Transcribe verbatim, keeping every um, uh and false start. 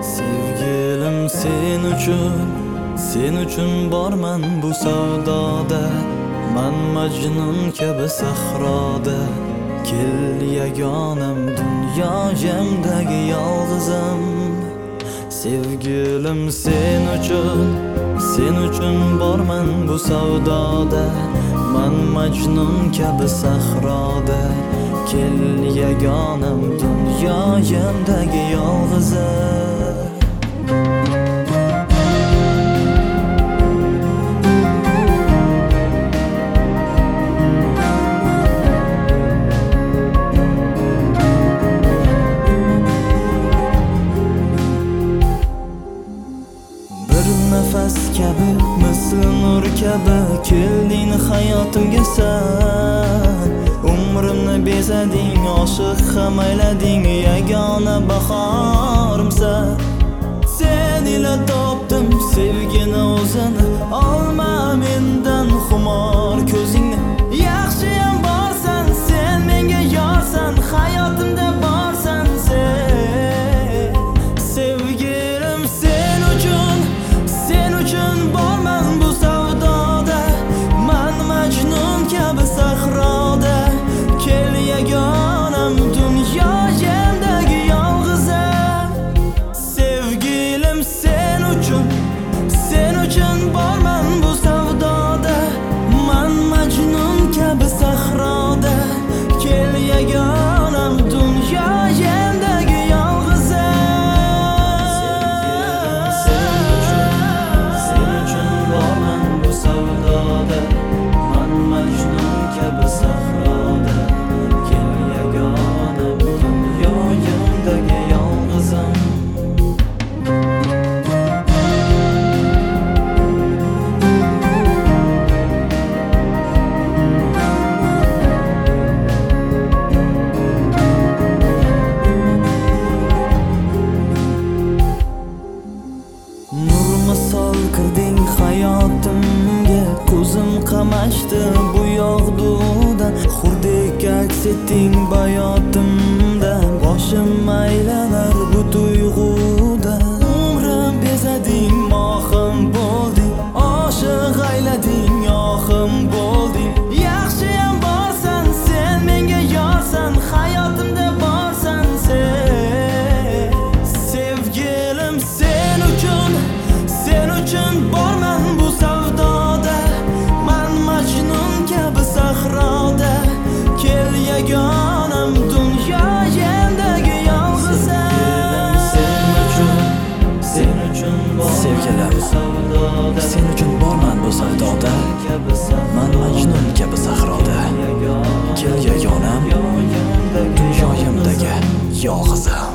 Sevgilim sen uchun, sen uchun borman bu savdoda. Man Majnun kabi sahroda. Kel yagonam dunyoyimdagi yolg'izim. Sevgilim sen uchun, sen uchun borman bu savdoda. Man Majnun kabi sahroda. Kel yagonam dunyoyimdagi yolg'izim. Nafas kabi, misli nur kabi kelding hayotimga sen. Umrimni bezading, oshiq ham aylading, yagona bahorimsan. Sen ila topdim sevgini o'zini, olma mendan xumor ko'zingni. Yaxshiyam borsan, sen menga yorsan, hayotimda borsan sen. Sevgilim sen uchun, sen uchun borman bu savdoda. Man Majnun kabi sahroda. Kel yagonam dunyoyimdagi yolg'izim. Sevgilim sen uchun, sen uchun borman bu savdoda. Man Majnun kabi sahroda. Kel yagonam dunyoyimdagi yolg'izim. Misol kirding hayotimga, ko'zim qamashdi bu yog'dudan. Xurdek aks etding bayotimda, boshim aylanar bu tuyg'udan. Umrim bezading, mohim bo'lding, oshiq aylading, ohim bo'lding. Yaxshiyam borsan, sen menga yorsan, hayotimda borsan sen. Sevgilim sen uchun, sen uchun borman bu savdoda. Man Majnun kabi sahroda. Kel yagonam dunyoyimdagi yolg'izim. Sen uchun, sen uchun Sevgilim, sen uchun borman bu savdoda. Man Majnun kabi sahroda. Kel yagonam dunyoyimdagi yolg'izim.